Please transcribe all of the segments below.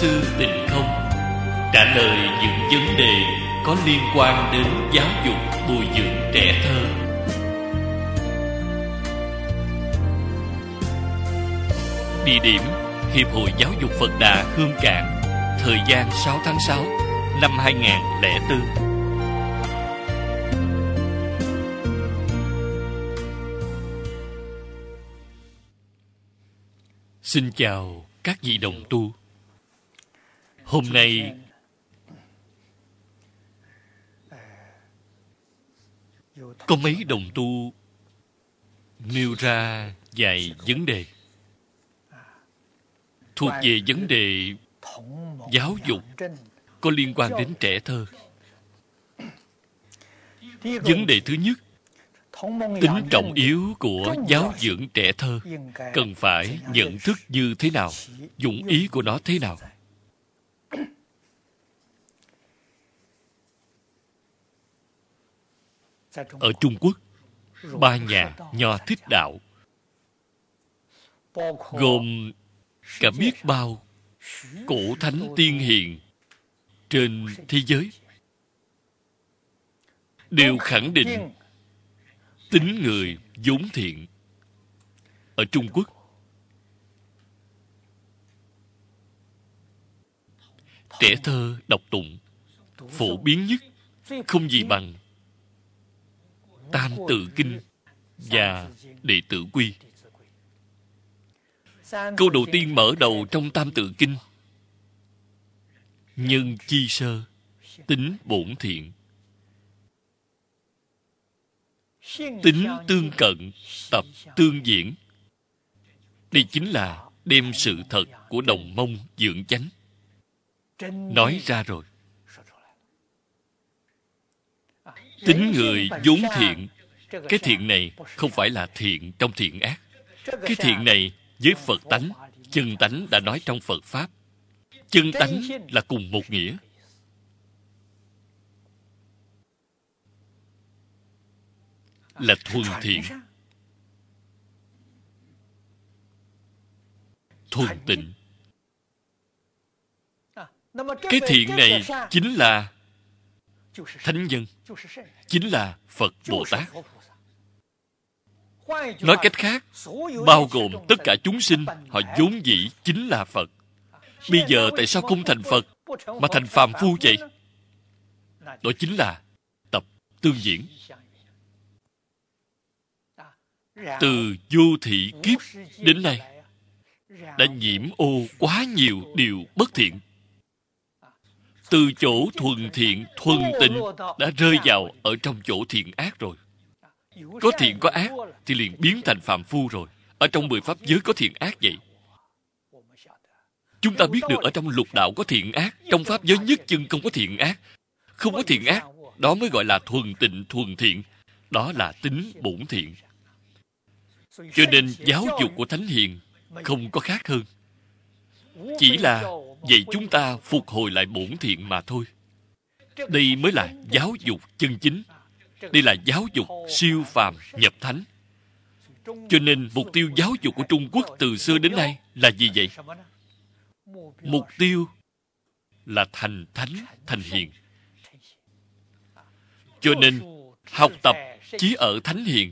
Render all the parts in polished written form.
sư Tịnh Không trả lời những vấn đề có liên quan đến giáo dục bồi dưỡng trẻ thơ. Địa điểm: Hiệp hội Giáo dục Phật Đà Hương Cảng. Thời gian 6 tháng 6 năm 2004. Xin chào các vị đồng tu. Hôm nay có mấy đồng tu nêu ra vài vấn đề thuộc về vấn đề giáo dục có liên quan đến trẻ thơ. Vấn đề thứ nhất, tính trọng yếu của giáo dưỡng trẻ thơ cần phải nhận thức như thế nào, dụng ý của nó thế nào. Ở Trung Quốc, ba nhà Nho Thích Đạo gồm cả biết bao cổ thánh tiên hiền trên thế giới đều khẳng định tính người vốn thiện. Ở Trung Quốc, trẻ thơ đọc tụng phổ biến nhất không gì bằng Tam Tự Kinh và Đệ Tử Quy. Câu đầu tiên mở đầu trong Tam Tự Kinh: nhân chi sơ, tính bổn thiện. Tính tương cận, tập tương diễn. Đây chính là đem sự thật của đồng mông dưỡng chánh nói ra rồi. Tính người vốn thiện. Cái thiện này không phải là thiện trong thiện ác. Cái thiện này với Phật tánh, chân tánh đã nói trong Phật Pháp. Chân tánh là cùng một nghĩa. Là thuần thiện, thuần tịnh. Cái thiện này chính là thánh nhân, chính là Phật Bồ Tát. Nói cách khác, bao gồm tất cả chúng sinh, họ vốn dĩ chính là Phật. Bây giờ tại sao không thành Phật mà thành phàm phu vậy? Đó chính là tập tương diễn. Từ vô thị kiếp đến nay đã nhiễm ô quá nhiều điều bất thiện. Từ chỗ thuần thiện, thuần tịnh đã rơi vào ở trong chỗ thiện ác rồi. Có thiện có ác thì liền biến thành phàm phu rồi. Ở trong 10 pháp giới có thiện ác vậy. Chúng ta biết được ở trong lục đạo có thiện ác, trong pháp giới nhất chân không có thiện ác. Không có thiện ác, đó mới gọi là thuần tịnh, thuần thiện. Đó là tính bổn thiện. Cho nên giáo dục của Thánh Hiền không có khác hơn. Chỉ là dạy chúng ta phục hồi lại bổn thiện mà thôi. Đây mới là giáo dục chân chính. Đây là giáo dục siêu phàm nhập thánh. Cho nên mục tiêu giáo dục của Trung Quốc từ xưa đến nay là gì vậy? Mục tiêu là thành thánh, thành hiền. Cho nên học tập chí ở thánh hiền.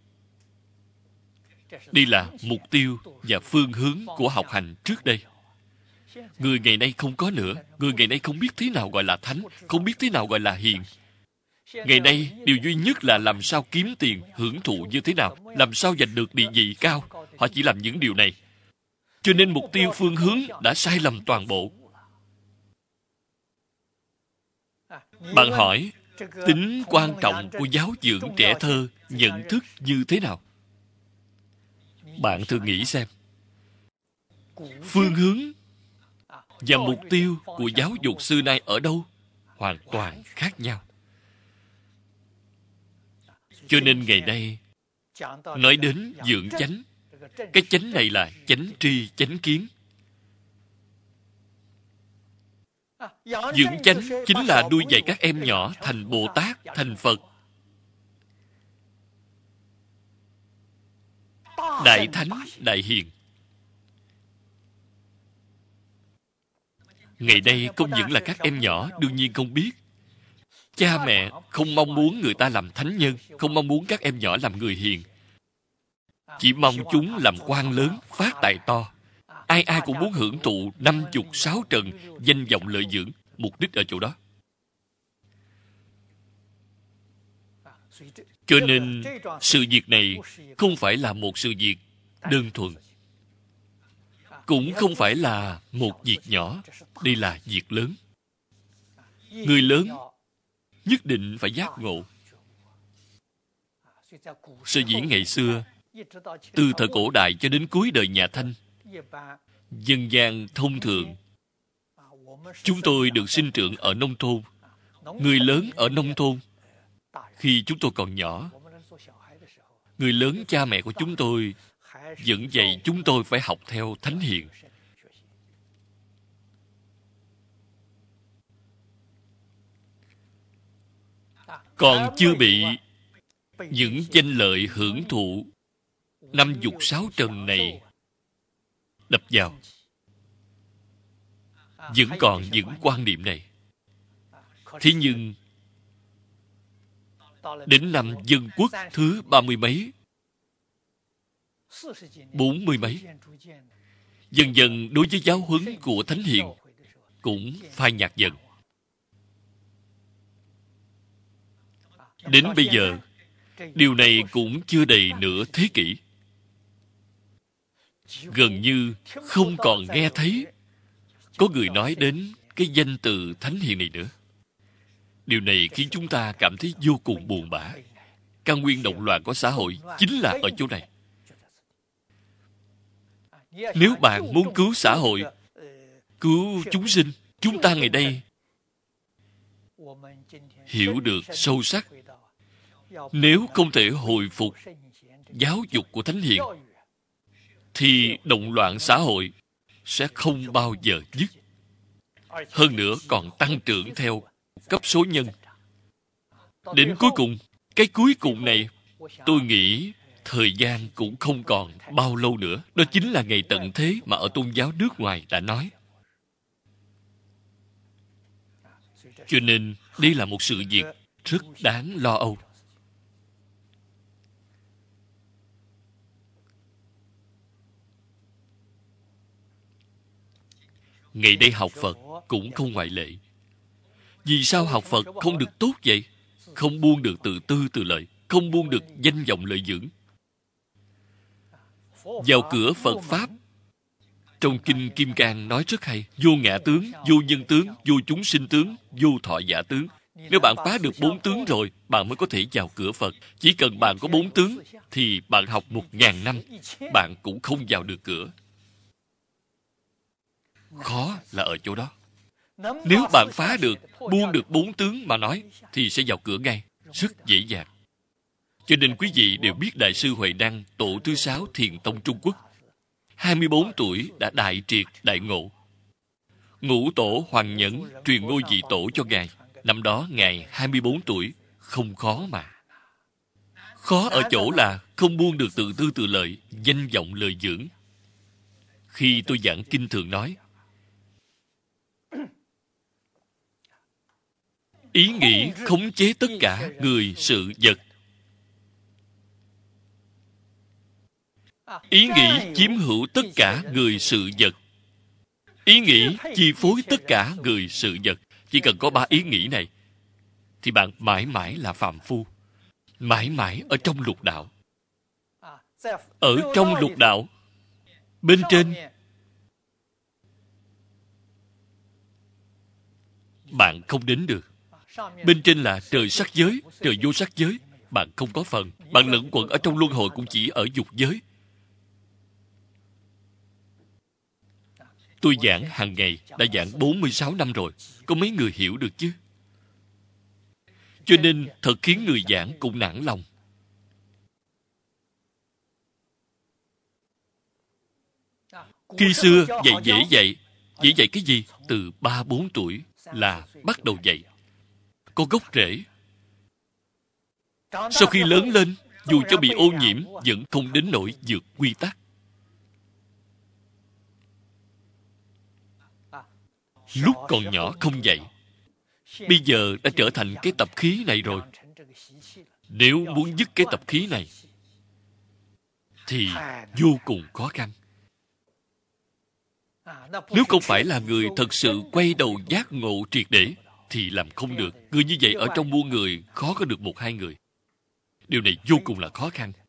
Đây là mục tiêu và phương hướng của học hành trước đây. Người ngày nay không có nữa. Người ngày nay không biết thế nào gọi là thánh, không biết thế nào gọi là hiền. Ngày nay, điều duy nhất là làm sao kiếm tiền, hưởng thụ như thế nào, làm sao giành được địa vị cao. Họ chỉ làm những điều này. Cho nên mục tiêu phương hướng đã sai lầm toàn bộ. Bạn hỏi, tính quan trọng của giáo dưỡng trẻ thơ nhận thức như thế nào? Bạn thử nghĩ xem. Phương hướng và mục tiêu của giáo dục xưa nay ở đâu? Hoàn toàn khác nhau. Cho nên ngày nay, nói đến dưỡng chánh, cái chánh này là chánh tri, chánh kiến. Dưỡng chánh chính là nuôi dạy các em nhỏ thành Bồ Tát, thành Phật. Đại thánh, đại hiền. Ngày nay không những là các em nhỏ đương nhiên không biết. Cha mẹ không mong muốn người ta làm thánh nhân, không mong muốn các em nhỏ làm người hiền. Chỉ mong chúng làm quan lớn, phát tài to. Ai ai cũng muốn hưởng thụ 50, 6 trần, danh vọng lợi dưỡng. Mục đích ở chỗ đó. Cho nên, sự việc này không phải là một sự việc đơn thuần. Cũng không phải là một việc nhỏ. Đây là việc lớn. Người lớn nhất định phải giác ngộ. Sở dĩ ngày xưa, từ thời cổ đại cho đến cuối đời nhà Thanh, dân gian thông thường, chúng tôi được sinh trưởng ở nông thôn. Người lớn ở nông thôn, khi chúng tôi còn nhỏ, người lớn cha mẹ của chúng tôi vẫn dạy chúng tôi phải học theo thánh hiền. Còn chưa bị những danh lợi hưởng thụ 50, 6 trần này đập vào, vẫn còn những quan niệm này. Thế nhưng đến năm Dân Quốc thứ 30 mấy, 40 mấy, dần dần đối với giáo huấn của thánh hiền cũng phai nhạt dần. Đến bây giờ, điều này cũng chưa đầy nửa thế kỷ. Gần như không còn nghe thấy có người nói đến cái danh từ thánh hiền này nữa. Điều này khiến chúng ta cảm thấy vô cùng buồn bã. Căn nguyên động loạn của xã hội chính là ở chỗ này. Nếu bạn muốn cứu xã hội, cứu chúng sinh, chúng ta ngày đây hiểu được sâu sắc. Nếu không thể hồi phục giáo dục của thánh hiền, thì động loạn xã hội sẽ không bao giờ dứt. Hơn nữa còn tăng trưởng theo cấp số nhân. Đến cuối cùng, cái cuối cùng này, tôi nghĩ thời gian cũng không còn bao lâu nữa. Đó chính là ngày tận thế mà ở tôn giáo nước ngoài đã nói. Cho nên, đây là một sự việc rất đáng lo âu. Ngày đây học Phật cũng không ngoại lệ. Vì sao học Phật không được tốt vậy? Không buông được tự tư tự lợi, không buông được danh vọng lợi dưỡng. Vào cửa Phật Pháp, trong Kinh Kim Cang nói rất hay. Vô ngã tướng, vô nhân tướng, vô chúng sinh tướng, vô thọ giả tướng. Nếu bạn phá được 4 tướng rồi, bạn mới có thể vào cửa Phật. Chỉ cần bạn có 4 tướng, thì bạn học 1000 năm, bạn cũng không vào được cửa. Khó là ở chỗ đó. Nếu bạn phá được, buông được 4 tướng mà nói, thì sẽ vào cửa ngay, rất dễ dàng. Cho nên quý vị đều biết Đại sư Huệ Năng, tổ thứ 6 Thiền Tông Trung Quốc. 24 tuổi đã đại triệt đại ngộ. Ngũ tổ Hoàng Nhẫn truyền ngôi vị tổ cho Ngài. Năm đó Ngài 24 tuổi, không khó mà. Khó ở chỗ là không buông được tự tư tự lợi, danh vọng lời dưỡng. Khi tôi giảng kinh thường nói, ý nghĩ khống chế tất cả người sự vật. Ý nghĩ chiếm hữu tất cả người sự vật. Ý nghĩ chi phối tất cả người sự vật. Chỉ cần có 3 ý nghĩ này, thì bạn mãi mãi là phàm phu. Mãi mãi ở trong lục đạo. Ở trong lục đạo, bên trên, bạn không đến được. Bên trên là trời sắc giới, trời vô sắc giới. Bạn không có phần. Bạn lẫn quẩn ở trong luân hồi cũng chỉ ở dục giới. Tôi giảng hàng ngày, đã giảng 46 năm rồi. Có mấy người hiểu được chứ? Cho nên thật khiến người giảng cũng nản lòng. Khi xưa dạy dễ dạy. Dễ dạy cái gì? Từ 3-4 tuổi là bắt đầu dạy. Có gốc rễ. Sau khi lớn lên, dù cho bị ô nhiễm, vẫn không đến nỗi vượt quy tắc. lúc còn nhỏ không dạy, bây giờ đã trở thành cái tập khí này rồi. Nếu muốn dứt cái tập khí này thì vô cùng khó khăn. Nếu không phải là người thật sự quay đầu giác ngộ triệt để thì làm không được. Người như vậy ở trong muôn người khó có được một hai người. Điều này vô cùng là khó khăn.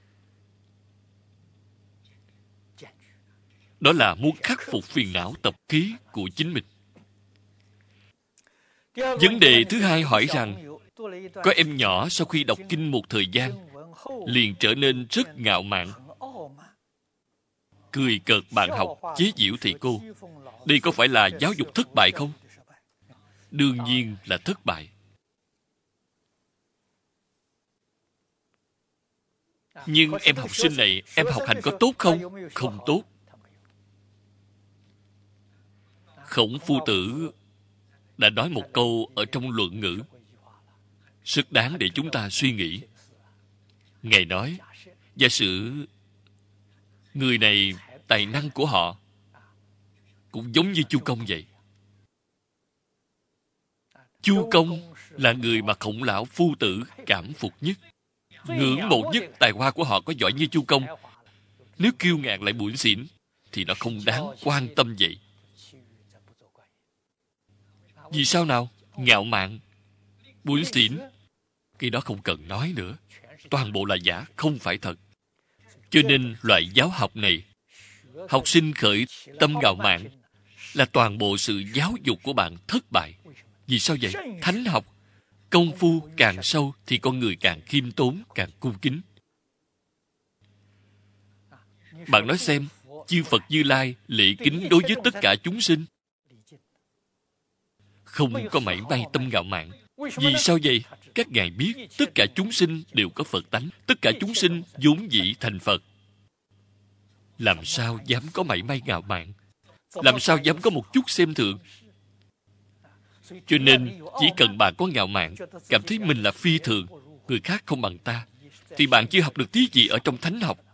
Đó là muốn khắc phục phiền não tập khí của chính mình. Vấn đề thứ hai hỏi rằng, có em nhỏ sau khi đọc kinh một thời gian liền trở nên rất ngạo mạn, cười cợt bạn học, chế giễu thầy cô. Đây có phải là giáo dục thất bại không? Đương nhiên là thất bại. Nhưng em học sinh này, em học hành có tốt không? Không tốt. Khổng Phu Tử đã nói một câu ở trong Luận Ngữ rất đáng để chúng ta suy nghĩ. Ngài nói, giả sử người này tài năng của họ cũng giống như Chu Công vậy. Chu Công là người mà Khổng lão Phu Tử cảm phục nhất, ngưỡng mộ nhất. Tài hoa của họ có giỏi như Chu Công, nếu kiêu ngạo lại bủn xỉn thì nó không đáng quan tâm vậy. Vì sao nào? Ngạo mạn, bủn xỉn, cái đó không cần nói nữa. Toàn bộ là giả, không phải thật. Cho nên loại giáo học này, học sinh khởi tâm ngạo mạn là toàn bộ sự giáo dục của bạn thất bại. Vì sao vậy? Thánh học, công phu càng sâu thì con người càng khiêm tốn, càng cung kính. Bạn nói xem, chư Phật Như Lai lễ kính đối với tất cả chúng sinh, không có mảy may tâm ngạo mạn. Vì sao vậy? Các ngài biết tất cả chúng sinh đều có Phật tánh, tất cả chúng sinh vốn dĩ thành Phật. Làm sao dám có mảy may ngạo mạn? Làm sao dám có một chút xem thường? Cho nên chỉ cần bạn có ngạo mạn, cảm thấy mình là phi thường, người khác không bằng ta, thì bạn chưa học được tí gì ở trong thánh học.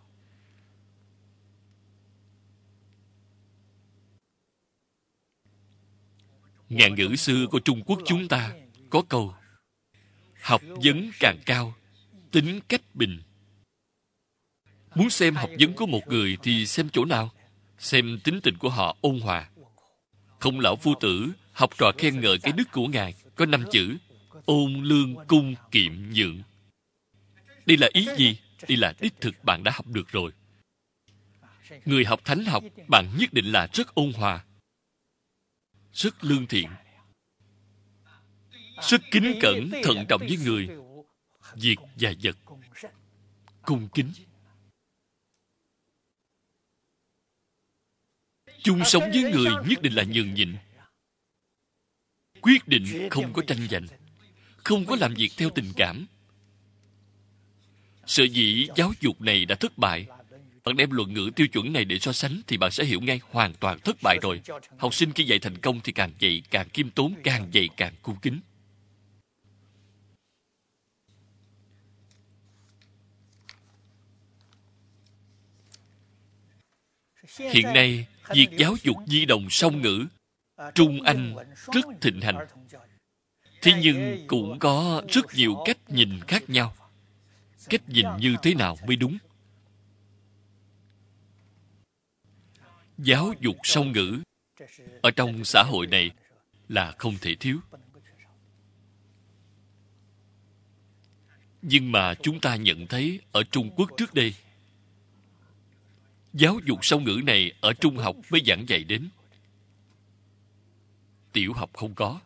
Ngạn ngữ xưa của Trung Quốc chúng ta có câu: học vấn càng cao, tính cách bình. Muốn xem học vấn của một người thì xem chỗ nào? Xem tính tình của họ ôn hòa. Khổng lão Phu Tử học trò khen ngợi cái đức của ngài có 5 chữ: ôn lương cung kiệm nhượng. Đây là ý gì? Đây là đích thực bạn đã học được rồi. Người học thánh học, bạn nhất định là rất ôn hòa, rất lương thiện, rất kính cẩn, thận trọng với người, việc và vật, cung kính. Chung sống với người nhất định là nhường nhịn, quyết định không có tranh giành, không có làm việc theo tình cảm. Sở dĩ giáo dục này đã thất bại, bạn đem luận ngữ tiêu chuẩn này để so sánh thì bạn sẽ hiểu ngay hoàn toàn thất bại rồi. Học sinh khi dạy thành công thì càng dạy càng khiêm tốn, càng dạy càng cung kính. Hiện nay, việc giáo dục nhi đồng song ngữ, Trung Anh rất thịnh hành. Thế nhưng cũng có rất nhiều cách nhìn khác nhau. Cách nhìn như thế nào mới đúng? Giáo dục song ngữ ở trong xã hội này là không thể thiếu. Nhưng mà chúng ta nhận thấy ở Trung Quốc trước đây, giáo dục song ngữ này ở trung học mới giảng dạy đến. Tiểu học không có.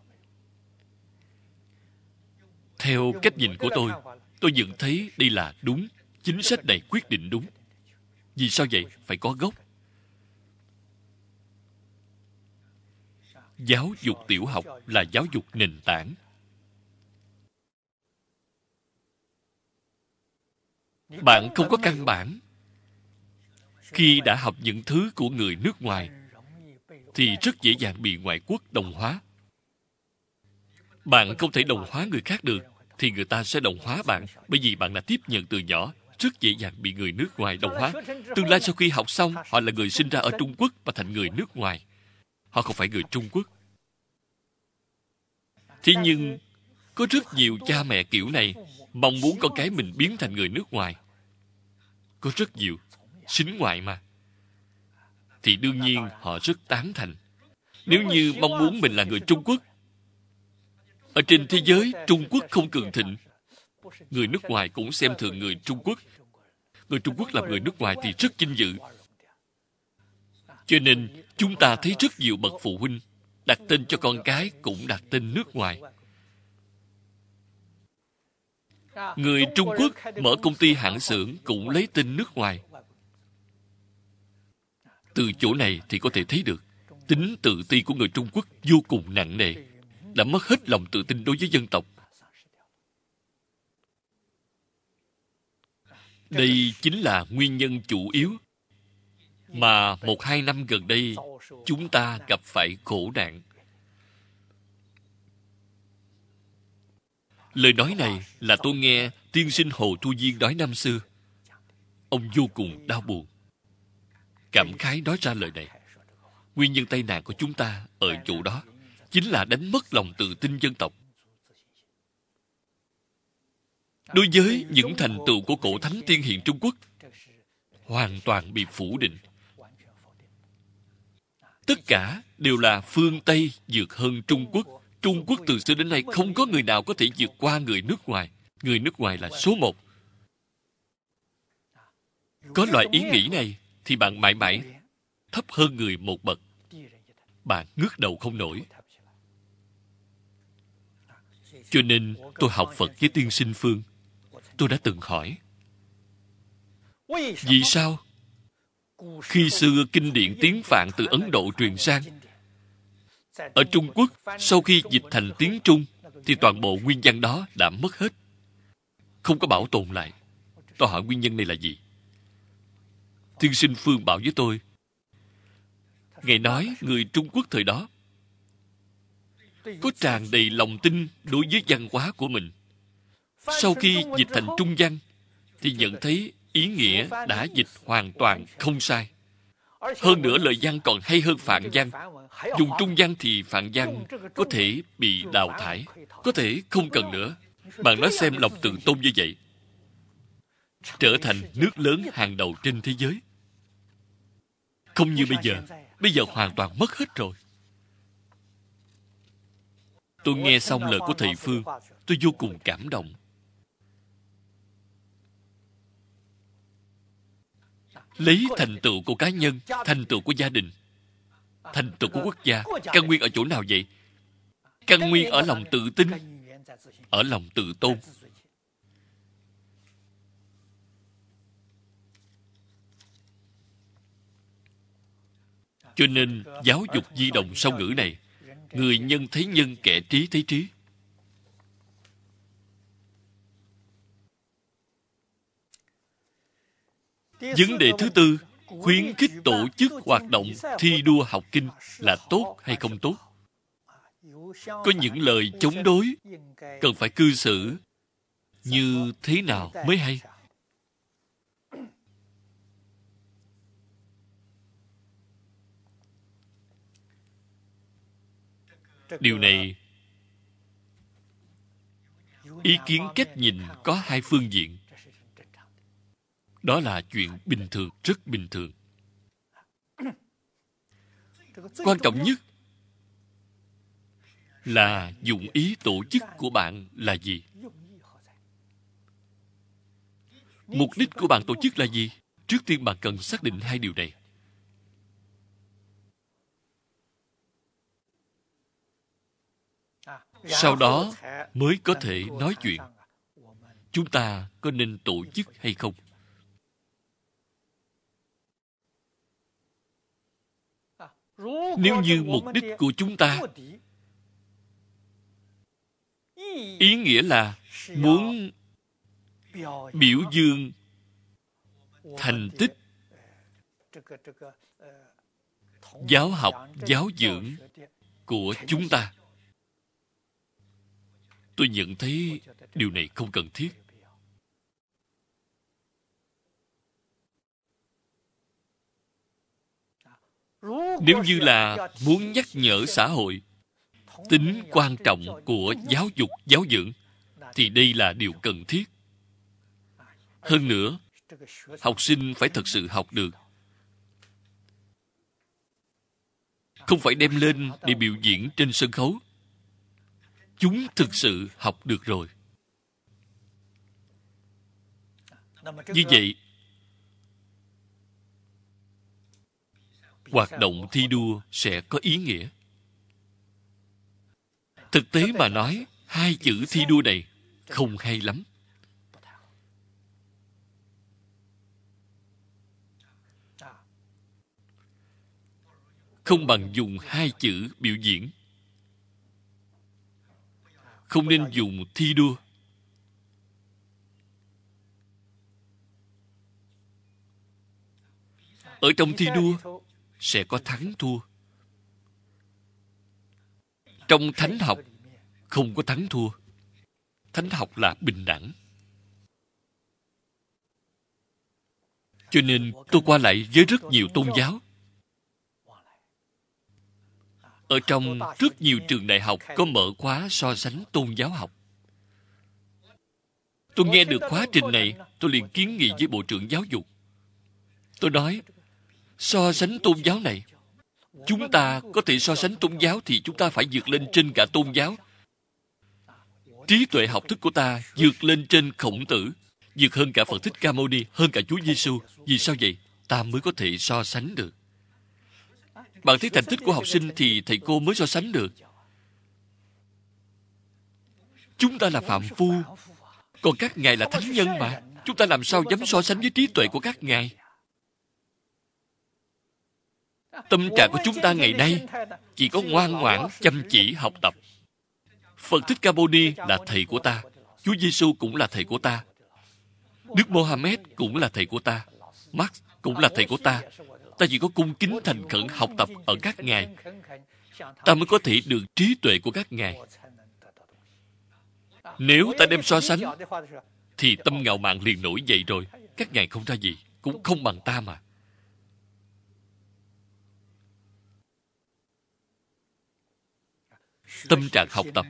Theo cách nhìn của tôi nhận thấy đây là đúng. Chính sách này quyết định đúng. Vì sao vậy? Phải có gốc. Giáo dục tiểu học là giáo dục nền tảng. Bạn không có căn bản, khi đã học những thứ của người nước ngoài thì rất dễ dàng bị ngoại quốc đồng hóa. Bạn không thể đồng hóa người khác được thì người ta sẽ đồng hóa bạn, bởi vì bạn đã tiếp nhận từ nhỏ, rất dễ dàng bị người nước ngoài đồng hóa. Tương lai sau khi học xong, họ là người sinh ra ở Trung Quốc và thành người nước ngoài. Họ không phải người Trung Quốc. Thế nhưng, có rất nhiều cha mẹ kiểu này mong muốn con cái mình biến thành người nước ngoài. Có rất nhiều. Sính ngoại mà. Thì đương nhiên họ rất tán thành. Nếu như mong muốn mình là người Trung Quốc, ở trên thế giới Trung Quốc không cường thịnh, người nước ngoài cũng xem thường người Trung Quốc. Người Trung Quốc làm người nước ngoài thì rất vinh dự. Cho nên, chúng ta thấy rất nhiều bậc phụ huynh đặt tên cho con cái cũng đặt tên nước ngoài. Người Trung Quốc mở công ty hãng xưởng cũng lấy tên nước ngoài. Từ chỗ này thì có thể thấy được tính tự ti của người Trung Quốc vô cùng nặng nề, đã mất hết lòng tự tin đối với dân tộc. Đây chính là nguyên nhân chủ yếu mà 1-2 năm gần đây chúng ta gặp phải khổ nạn. Lời nói này là tôi nghe tiên sinh Hồ Thu Diên nói năm xưa. Ông vô cùng đau buồn, cảm khái nói ra lời này. Nguyên nhân tai nạn của chúng ta ở chỗ đó chính là đánh mất lòng tự tin dân tộc. Đối với những thành tựu của cổ thánh tiên hiền Trung Quốc, hoàn toàn bị phủ định. Tất cả đều là phương Tây vượt hơn Trung Quốc. Trung Quốc từ xưa đến nay không có người nào có thể vượt qua người nước ngoài. Người nước ngoài là số một. Có loại ý nghĩ này thì bạn mãi mãi thấp hơn người một bậc. Bạn ngước đầu không nổi. Cho nên tôi học Phật với tiên sinh Phương. Tôi đã từng hỏi, vì sao khi xưa kinh điển tiếng Phạn từ Ấn Độ truyền sang, ở Trung Quốc sau khi dịch thành tiếng Trung thì toàn bộ nguyên văn đó đã mất hết, không có bảo tồn lại? Tôi hỏi nguyên nhân này là gì? Tiên sinh Phương bảo với tôi, Ngài nói người Trung Quốc thời đó có tràn đầy lòng tin đối với văn hóa của mình. Sau khi dịch thành Trung văn thì nhận thấy ý nghĩa đã dịch hoàn toàn không sai. Hơn nữa lời văn còn hay hơn Phạn văn. Dùng Trung văn thì Phạn văn có thể bị đào thải, có thể không cần nữa. Bạn nói xem lòng tự tôn như vậy, trở thành nước lớn hàng đầu trên thế giới. Không như bây giờ hoàn toàn mất hết rồi. Tôi nghe xong lời của thầy Phương, tôi vô cùng cảm động. Lấy thành tựu của cá nhân, thành tựu của gia đình, thành tựu của quốc gia, căn nguyên ở chỗ nào vậy? Căn nguyên ở lòng tự tin, ở lòng tự tôn. Cho nên giáo dục di đồng song ngữ này, người nhân thấy nhân, kẻ trí thấy trí. Vấn đề thứ tư, khuyến khích tổ chức hoạt động thi đua học kinh là tốt hay không tốt? Có những lời chống đối, cần phải cư xử như thế nào mới hay? Điều này, ý kiến cách nhìn có hai phương diện. Đó là chuyện bình thường, rất bình thường. Quan trọng nhất là dụng ý tổ chức của bạn là gì? Mục đích của bạn tổ chức là gì? Trước tiên bạn cần xác định hai điều này. Sau đó mới có thể nói chuyện chúng ta có nên tổ chức hay không. Nếu như mục đích của chúng ta ý nghĩa là muốn biểu dương thành tích giáo học, giáo dưỡng của chúng ta, tôi nhận thấy điều này không cần thiết. Nếu như là muốn nhắc nhở xã hội, tính quan trọng của giáo dục, giáo dưỡng, thì đây là điều cần thiết. Hơn nữa, học sinh phải thật sự học được. Không phải đem lên để biểu diễn trên sân khấu. Chúng thực sự học được rồi. Như vậy, hoạt động thi đua sẽ có ý nghĩa. Thực tế mà nói, hai chữ thi đua này không hay lắm. Không bằng dùng hai chữ biểu diễn. Không nên dùng thi đua. Ở trong thi đua sẽ có thắng thua. Trong thánh học không có thắng thua. Thánh học là bình đẳng. Cho nên tôi qua lại với rất nhiều tôn giáo. Ở trong rất nhiều trường đại học có mở khóa so sánh tôn giáo học. Tôi nghe được khóa trình này, tôi liền kiến nghị với Bộ trưởng Giáo dục. Tôi nói, so sánh tôn giáo này, chúng ta có thể so sánh tôn giáo thì chúng ta phải vượt lên trên cả tôn giáo. Trí tuệ học thức của ta vượt lên trên Khổng Tử, vượt hơn cả Phật Thích Ca Mâu Ni, hơn cả Chúa Giêsu. Vì sao vậy? Ta mới có thể so sánh được. Bạn thấy thành tích của học sinh thì thầy cô mới so sánh được. Chúng ta là phạm phu, còn các ngài là thánh nhân mà. Chúng ta làm sao dám so sánh với trí tuệ của các ngài? Tâm trạng của chúng ta ngày nay chỉ có ngoan ngoãn, chăm chỉ học tập. Phật Thích Ca Mâu Ni là thầy của ta. Chúa Giêsu cũng là thầy của ta. Đức Mohammed cũng là thầy của ta. Marx cũng là thầy của ta. Ta chỉ có cung kính thành khẩn học tập ở các ngài, ta mới có thể được trí tuệ của các ngài. Nếu ta đem so sánh, thì tâm ngạo mạn liền nổi dậy rồi. Các ngài không ra gì, cũng không bằng ta mà. Tâm trạng học tập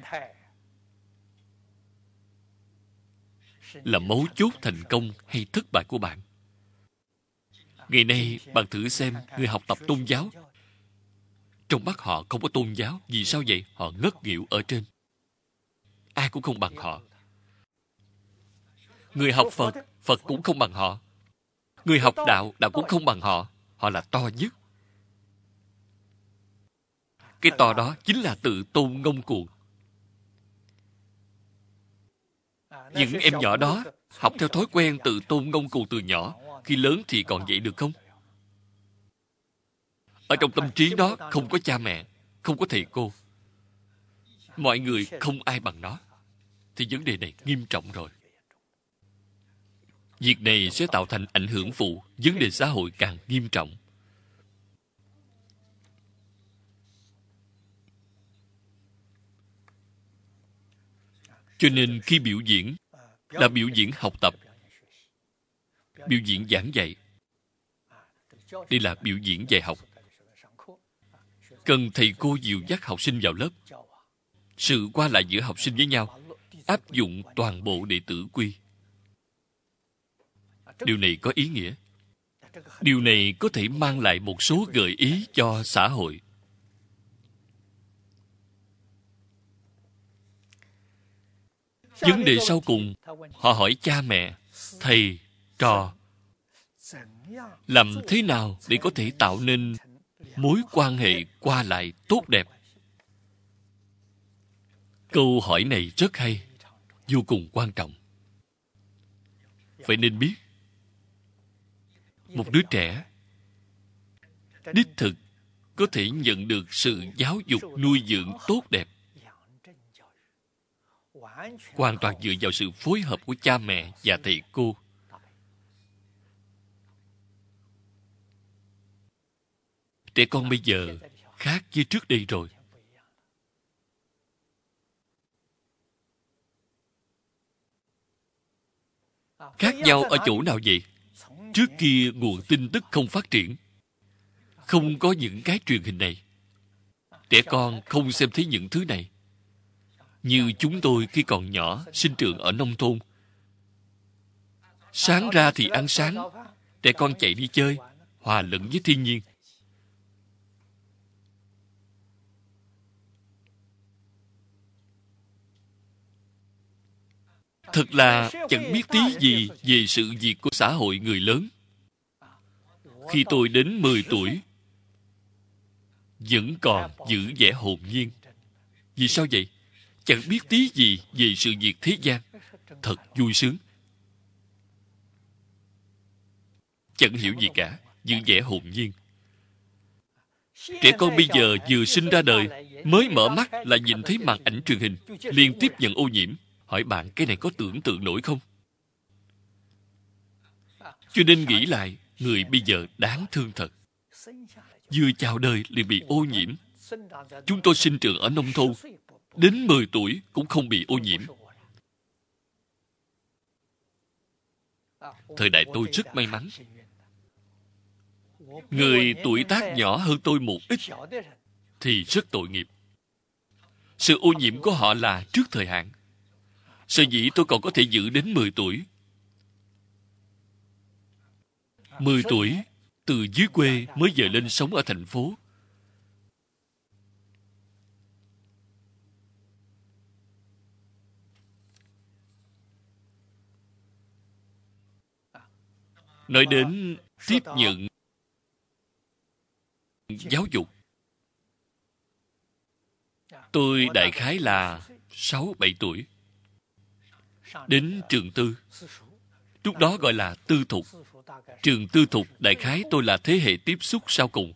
là mấu chốt thành công hay thất bại của bạn. Ngày nay, bạn thử xem người học tập tôn giáo. Trong mắt họ không có tôn giáo. Vì sao vậy? Họ ngất nghỉu ở trên. Ai cũng không bằng họ. Người học Phật, Phật cũng không bằng họ. Người học đạo, đạo cũng không bằng họ. Họ là to nhất. Cái to đó chính là tự tôn ngông cuồng. Những em nhỏ đó học theo thói quen tự tôn ngông cuồng từ nhỏ, khi lớn thì còn vậy được không? Ở trong tâm trí đó không có cha mẹ, không có thầy cô. Mọi người không ai bằng nó. Thì vấn đề này nghiêm trọng rồi. Việc này sẽ tạo thành ảnh hưởng phụ, vấn đề xã hội càng nghiêm trọng. Cho nên khi biểu diễn là biểu diễn học tập, biểu diễn giảng dạy. Đây là biểu diễn dạy học. Cần thầy cô dìu dắt học sinh vào lớp. Sự qua lại giữa học sinh với nhau, áp dụng toàn bộ đệ tử quy. Điều này có ý nghĩa. Điều này có thể mang lại một số gợi ý cho xã hội. Vấn đề sau cùng, họ hỏi cha mẹ, thầy, trò, làm thế nào để có thể tạo nên mối quan hệ qua lại tốt đẹp? Câu hỏi này rất hay, vô cùng quan trọng. Phải nên biết, một đứa trẻ đích thực có thể nhận được sự giáo dục nuôi dưỡng tốt đẹp hoàn toàn dựa vào sự phối hợp của cha mẹ và thầy cô. Trẻ con bây giờ khác với trước đây rồi. Khác nhau ở chỗ nào vậy? Trước kia nguồn tin tức không phát triển, không có những cái truyền hình này. Trẻ con không xem thấy những thứ này. Như chúng tôi khi còn nhỏ, sinh trưởng ở nông thôn. Sáng ra thì ăn sáng, trẻ con chạy đi chơi, hòa lẫn với thiên nhiên. Thật là chẳng biết tí gì về sự việc của xã hội người lớn. Khi tôi đến 10 tuổi, vẫn còn giữ vẻ hồn nhiên. Vì sao vậy? Chẳng biết tí gì về sự việc thế gian. Thật vui sướng. Chẳng hiểu gì cả, giữ vẻ hồn nhiên. Trẻ con bây giờ vừa sinh ra đời, mới mở mắt là nhìn thấy màn ảnh truyền hình, liền tiếp nhận ô nhiễm. Hỏi bạn cái này có tưởng tượng nổi không? Cho nên nghĩ lại, người bây giờ đáng thương thật. Vừa chào đời liền bị ô nhiễm. Chúng tôi sinh trưởng ở nông thôn, đến 10 tuổi cũng không bị ô nhiễm. Thời đại tôi rất may mắn. Người tuổi tác nhỏ hơn tôi một ít thì rất tội nghiệp. Sự ô nhiễm của họ là trước thời hạn. Sở dĩ tôi còn có thể giữ đến 10 tuổi. 10 tuổi, từ dưới quê mới dời lên sống ở thành phố. Nói đến tiếp nhận giáo dục, tôi đại khái là 6-7 tuổi. Đến trường tư. Lúc đó gọi là tư thục. Trường tư thục đại khái tôi là thế hệ tiếp xúc sau cùng.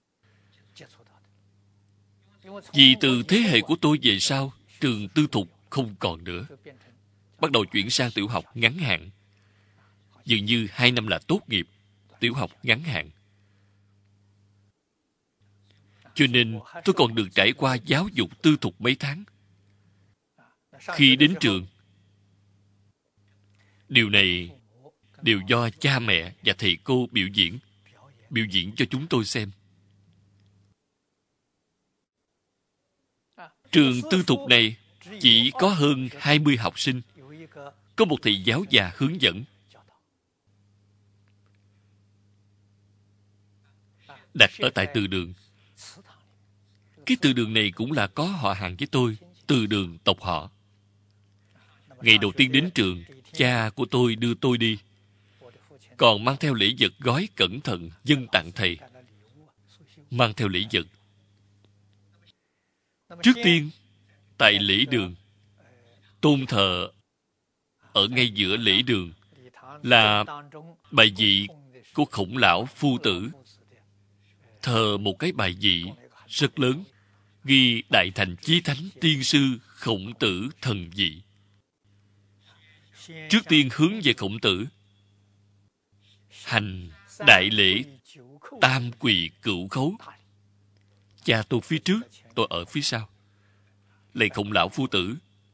Vì từ thế hệ của tôi về sau, trường tư thục không còn nữa. Bắt đầu chuyển sang tiểu học ngắn hạn. Dường như 2 năm là tốt nghiệp. Tiểu học ngắn hạn. Cho nên tôi còn được trải qua giáo dục tư thục mấy tháng. Khi đến trường, điều này đều do cha mẹ và thầy cô biểu diễn cho chúng tôi xem. Trường tư thục này chỉ có hơn 20 học sinh. Có một thầy giáo già hướng dẫn. Đặt ở tại từ đường. Cái từ đường này cũng là có họ hàng với tôi. Từ đường tộc họ. Ngày đầu tiên đến trường, cha của tôi đưa tôi đi. Còn mang theo lễ vật gói cẩn thận dâng tặng thầy. Mang theo lễ vật. Trước tiên, tại lễ đường, tôn thờ ở ngay giữa lễ đường là bài vị của Khổng Lão Phu Tử. Thờ một cái bài vị rất lớn, ghi Đại Thành Chí Thánh Tiên Sư Khổng Tử thần vị. Trước tiên hướng về Khổng Tử, hành đại lễ tam quỳ cửu khấu. Cha tôi phía trước, tôi ở phía sau. Lạy Khổng Lão Phu Tử.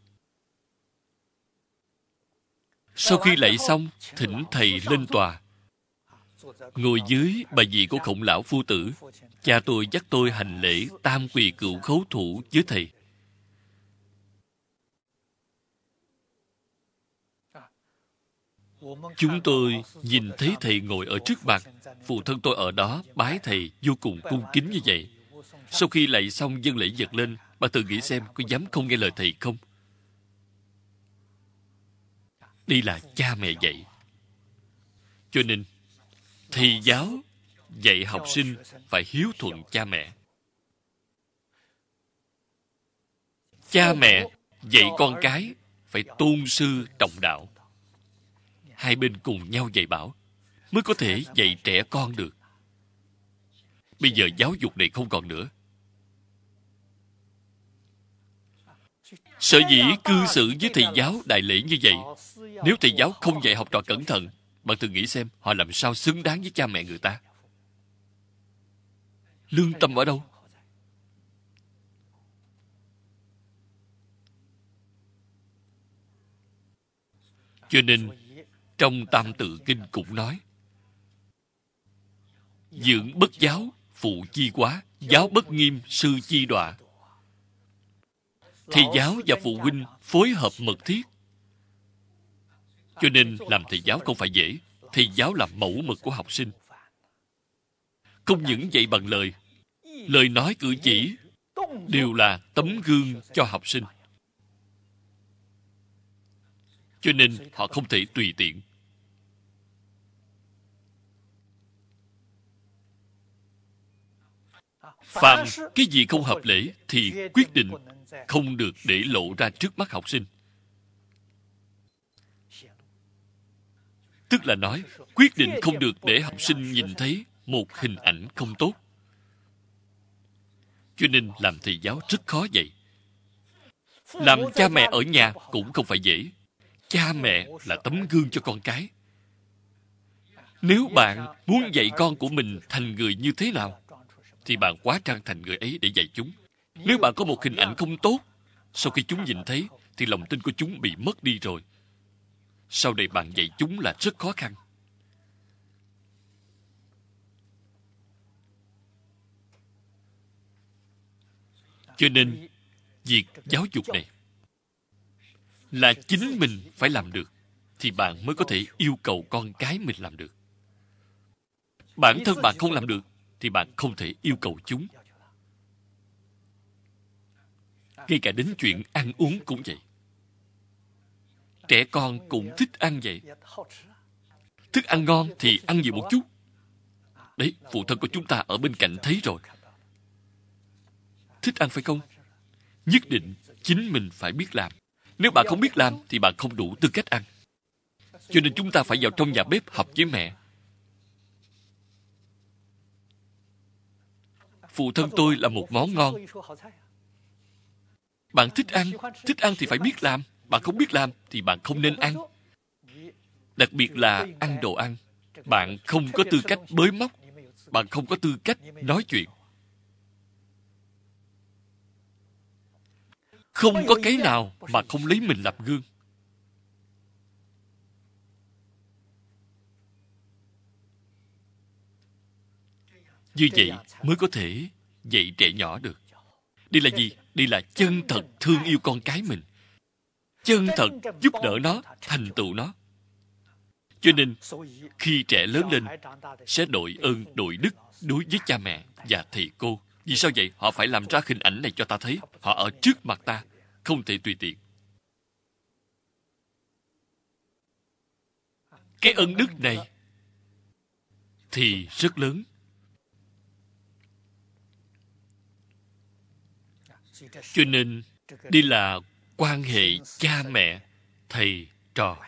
Sau khi lạy xong, thỉnh thầy lên tòa. Ngồi dưới bài vị của Khổng Lão Phu Tử, cha tôi dắt tôi hành lễ tam quỳ cửu khấu thủ với thầy. Chúng tôi nhìn thấy thầy ngồi ở trước mặt, phụ thân tôi ở đó bái thầy vô cùng cung kính như vậy. Sau khi lạy xong dâng lễ vật lên, bà tự nghĩ xem có dám không nghe lời thầy không? Đây là cha mẹ dạy. Cho nên, thầy giáo dạy học sinh phải hiếu thuận cha mẹ. Cha mẹ dạy con cái phải tôn sư trọng đạo. Hai bên cùng nhau dạy bảo mới có thể dạy trẻ con được. Bây giờ giáo dục này không còn nữa. Sở dĩ cư xử với thầy giáo đại lễ như vậy, nếu thầy giáo không dạy học trò cẩn thận, bạn thử nghĩ xem họ làm sao xứng đáng với cha mẹ người ta. Lương tâm ở đâu? Cho nên trong Tam Tự Kinh cũng nói, dưỡng bất giáo, phụ chi quá, giáo bất nghiêm, sư chi đọa. Thầy giáo và phụ huynh phối hợp mật thiết. Cho nên làm thầy giáo không phải dễ. Thầy giáo là mẫu mực của học sinh. Không những dạy bằng lời, lời nói cử chỉ đều là tấm gương cho học sinh. Cho nên họ không thể tùy tiện. Phàm cái gì không hợp lễ thì quyết định không được để lộ ra trước mắt học sinh. Tức là nói, quyết định không được để học sinh nhìn thấy một hình ảnh không tốt. Cho nên làm thầy giáo rất khó dạy. Làm cha mẹ ở nhà cũng không phải dễ. Cha mẹ là tấm gương cho con cái. Nếu bạn muốn dạy con của mình thành người như thế nào, thì bạn hóa trang thành người ấy để dạy chúng. Nếu bạn có một hình ảnh không tốt, sau khi chúng nhìn thấy, thì lòng tin của chúng bị mất đi rồi. Sau này bạn dạy chúng là rất khó khăn. Cho nên, việc giáo dục này là chính mình phải làm được, thì bạn mới có thể yêu cầu con cái mình làm được. Bản thân bạn không làm được, thì bạn không thể yêu cầu chúng. Ngay cả đến chuyện ăn uống cũng vậy. Trẻ con cũng thích ăn vậy. Thức ăn ngon thì ăn nhiều một chút. Đấy, phụ thân của chúng ta ở bên cạnh thấy rồi. Thích ăn phải không? Nhất định chính mình phải biết làm. Nếu bạn không biết làm thì bạn không đủ tư cách ăn. Cho nên chúng ta phải vào trong nhà bếp học với mẹ. Phụ thân tôi là một món ngon. Bạn thích ăn thì phải biết làm. Bạn không biết làm thì bạn không nên ăn. Đặc biệt là ăn đồ ăn. Bạn không có tư cách bới móc. Bạn không có tư cách nói chuyện. Không có cái nào mà không lấy mình làm gương. Như vậy mới có thể dạy trẻ nhỏ được. Đây là gì? Đây là chân thật thương yêu con cái mình. Chân thật giúp đỡ nó, thành tựu nó. Cho nên, khi trẻ lớn lên, sẽ đội ơn, đội đức đối với cha mẹ và thầy cô. Vì sao vậy? Họ phải làm ra hình ảnh này cho ta thấy. Họ ở trước mặt ta, không thể tùy tiện. Cái ân đức này thì rất lớn. Cho nên, đây là quan hệ cha mẹ, thầy, trò.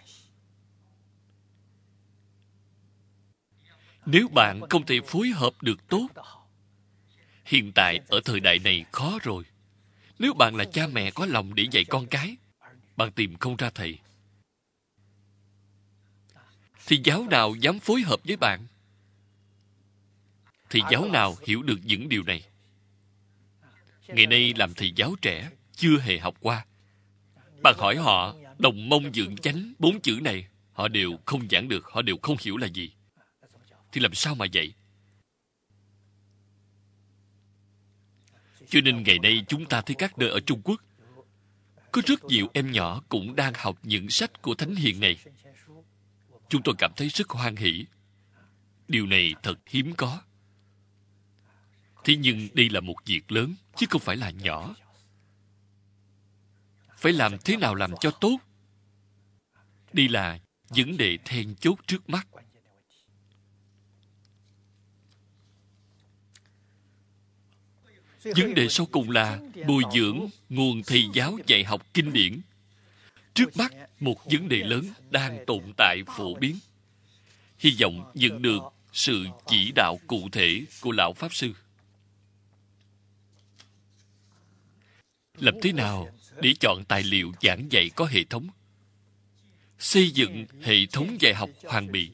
Nếu bạn không thể phối hợp được tốt, hiện tại ở thời đại này khó rồi. Nếu bạn là cha mẹ có lòng để dạy con cái, bạn tìm không ra thầy, thì giáo nào dám phối hợp với bạn? Thì giáo nào hiểu được những điều này? Ngày nay làm thầy giáo trẻ, chưa hề học qua. Bạn hỏi họ, đồng mông dựng chánh, 4 chữ này, họ đều không giảng được, họ đều không hiểu là gì. Thì làm sao mà dạy? Cho nên ngày nay chúng ta thấy các nơi ở Trung Quốc, có rất nhiều em nhỏ cũng đang học những sách của Thánh Hiền này. Chúng tôi cảm thấy rất hoan hỷ. Điều này thật hiếm có. Thế nhưng đây là một việc lớn, chứ không phải là nhỏ. Phải làm thế nào làm cho tốt? Đây là vấn đề then chốt trước mắt. Vấn đề sau cùng là bồi dưỡng nguồn thầy giáo dạy học kinh điển. Trước mắt, một vấn đề lớn đang tồn tại phổ biến. Hy vọng nhận được sự chỉ đạo cụ thể của Lão Pháp Sư. Làm thế nào để chọn tài liệu giảng dạy có hệ thống? Xây dựng hệ thống dạy học hoàn bị.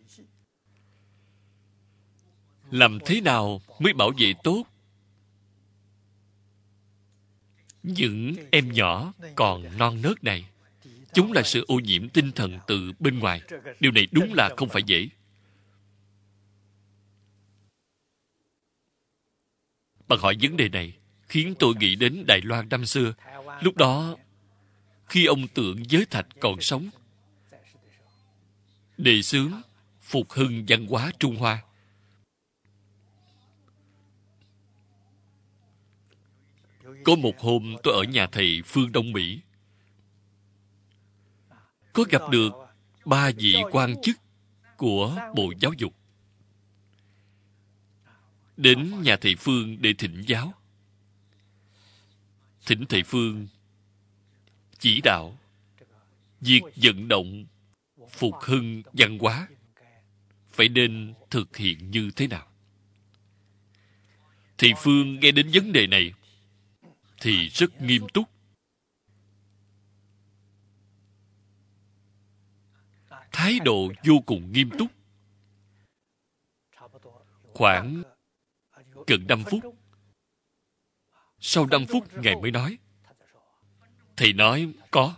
Làm thế nào mới bảo vệ tốt những em nhỏ còn non nớt này? Chúng là sự ô nhiễm tinh thần từ bên ngoài. Điều này đúng là không phải dễ. Bạn hỏi vấn đề này khiến tôi nghĩ đến Đài Loan năm xưa. Lúc đó, khi ông Tượng Giới Thạch còn sống, đề xướng phục hưng văn hóa Trung Hoa. Có một hôm tôi ở nhà thầy Phương Đông Mỹ, có gặp được 3 vị quan chức của Bộ Giáo dục đến nhà thầy Phương để thỉnh giáo. Thỉnh thầy Phương chỉ đạo việc vận động phục hưng văn hóa phải nên thực hiện như thế nào. Thầy Phương nghe đến vấn đề này thì rất nghiêm túc. Thái độ vô cùng nghiêm túc. Khoảng gần 5 phút. Sau 5 phút, Ngài mới nói. Thầy nói có.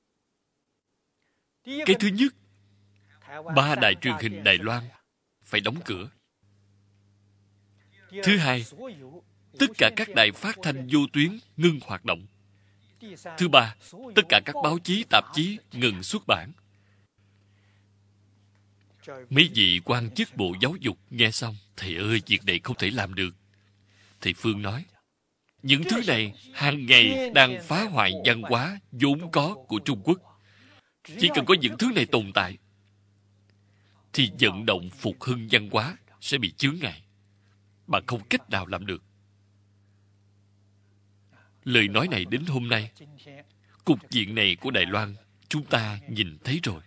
Cái thứ nhất, 3 đài truyền hình Đài Loan phải đóng cửa. Thứ hai, tất cả các đài phát thanh vô tuyến ngưng hoạt động. Thứ ba, tất cả các báo chí, tạp chí ngừng xuất bản. Mấy vị quan chức Bộ Giáo dục nghe xong, thầy ơi, việc này không thể làm được. Thầy Phương nói, những thứ này hàng ngày đang phá hoại văn hóa vốn có của Trung Quốc. Chỉ cần có những thứ này tồn tại, thì vận động phục hưng văn hóa sẽ bị chướng ngại. Bạn không cách nào làm được. Lời nói này đến hôm nay, cục diện này của Đài Loan, chúng ta nhìn thấy rồi.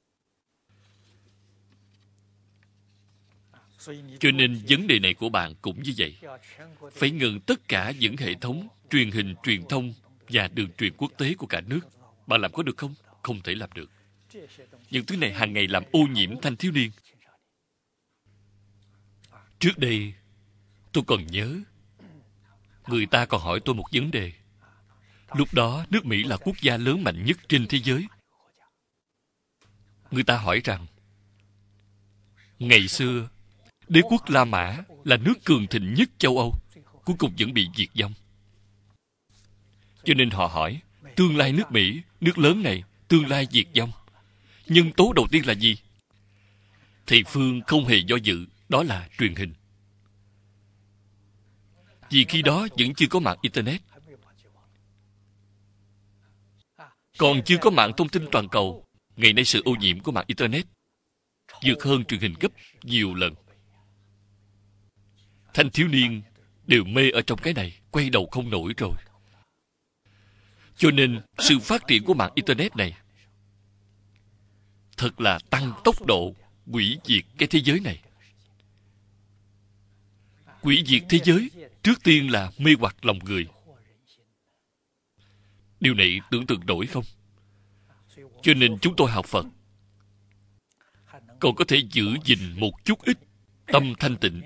Cho nên vấn đề này của bạn cũng như vậy. Phải ngừng tất cả những hệ thống truyền hình, truyền thông và đường truyền quốc tế của cả nước. Bạn làm có được không? Không thể làm được. Những thứ này hàng ngày làm ô nhiễm thanh thiếu niên. Trước đây, tôi còn nhớ, người ta còn hỏi tôi một vấn đề. Lúc đó, nước Mỹ là quốc gia lớn mạnh nhất trên thế giới. Người ta hỏi rằng, ngày xưa, đế quốc La Mã là nước cường thịnh nhất châu Âu, cuối cùng vẫn bị diệt vong. Cho nên họ hỏi, tương lai nước Mỹ, nước lớn này, tương lai diệt vong, nhân tố đầu tiên là gì? Thầy Phương không hề do dự, đó là truyền hình. Vì khi đó vẫn chưa có mạng Internet, còn chưa có mạng thông tin toàn cầu. Ngày nay sự ô nhiễm của mạng Internet vượt hơn truyền hình gấp nhiều lần. Thanh thiếu niên đều mê ở trong cái này, quay đầu không nổi rồi. Cho nên sự phát triển của mạng Internet này thật là tăng tốc độ hủy diệt cái thế giới này. Hủy diệt thế giới trước tiên là mê hoặc lòng người. Điều này tưởng tượng nổi không? Cho nên chúng tôi học Phật còn có thể giữ gìn một chút ít tâm thanh tịnh.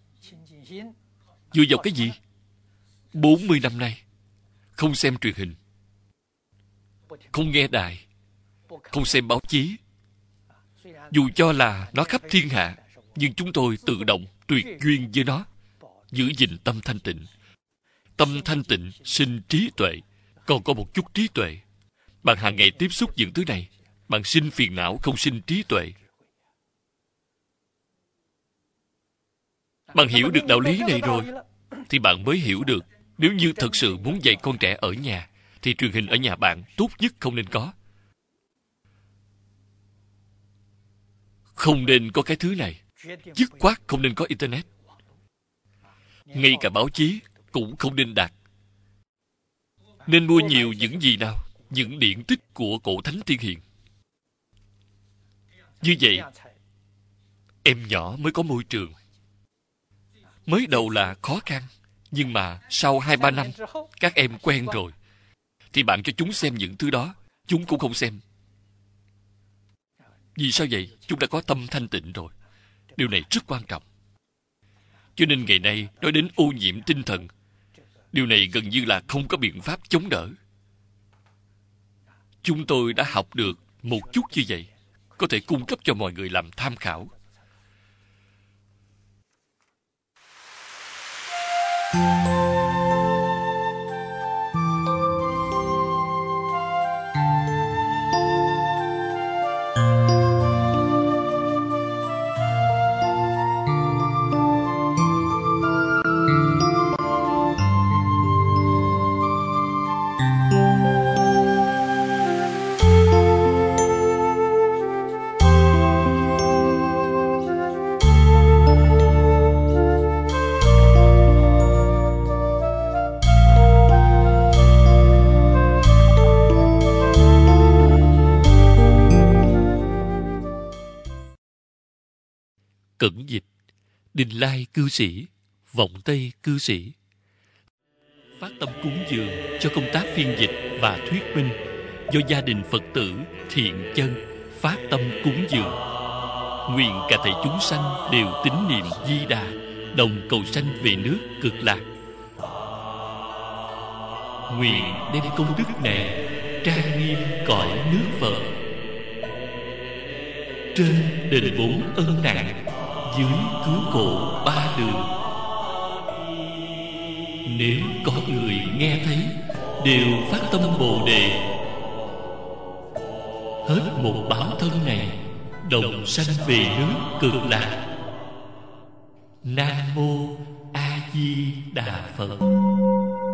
Dựa vào cái gì? 40 năm nay không xem truyền hình, không nghe đài, không xem báo chí. Dù cho là nó khắp thiên hạ, nhưng chúng tôi tự động tuyệt duyên với nó, giữ gìn tâm thanh tịnh. Tâm thanh tịnh sinh trí tuệ. Còn có một chút trí tuệ, bạn hàng ngày tiếp xúc những thứ này, bạn sinh phiền não, không sinh trí tuệ. Bạn hiểu được đạo lý này rồi, thì bạn mới hiểu được, nếu như thật sự muốn dạy con trẻ ở nhà, thì truyền hình ở nhà bạn tốt nhất không nên có. Không nên có cái thứ này. Dứt khoát không nên có Internet. Ngay cả báo chí cũng không nên đặt. Nên mua nhiều những gì nào? Những điển tích của cổ thánh tiên hiền. Như vậy, em nhỏ mới có môi trường. Mới đầu là khó khăn, nhưng mà sau 2-3 năm, các em quen rồi, thì bạn cho chúng xem những thứ đó, chúng cũng không xem. Vì sao vậy? Chúng đã có tâm thanh tịnh rồi. Điều này rất quan trọng. Cho nên ngày nay, nói đến ô nhiễm tinh thần, điều này gần như là không có biện pháp chống đỡ. Chúng tôi đã học được một chút như vậy, có thể cung cấp cho mọi người làm tham khảo. Cẩn dịch: Đình Lai cư sĩ, Vọng Tây cư sĩ. Phát tâm cúng dường cho công tác phiên dịch và thuyết minh do gia đình Phật tử Thiện Chân phát tâm cúng dường. Nguyện cả thảy chúng sanh đều tín niệm Di Đà, đồng cầu sanh về nước Cực Lạc. Nguyện đem công đức này trang nghiêm cõi nước Phật. Trên đền bốn ân nặng, dưới cứu khổ ba đường. Nếu có người nghe thấy đều phát tâm Bồ Đề, hết một báo thân này đồng sanh về nước Cực Lạc. Nam mô A Di Đà Phật.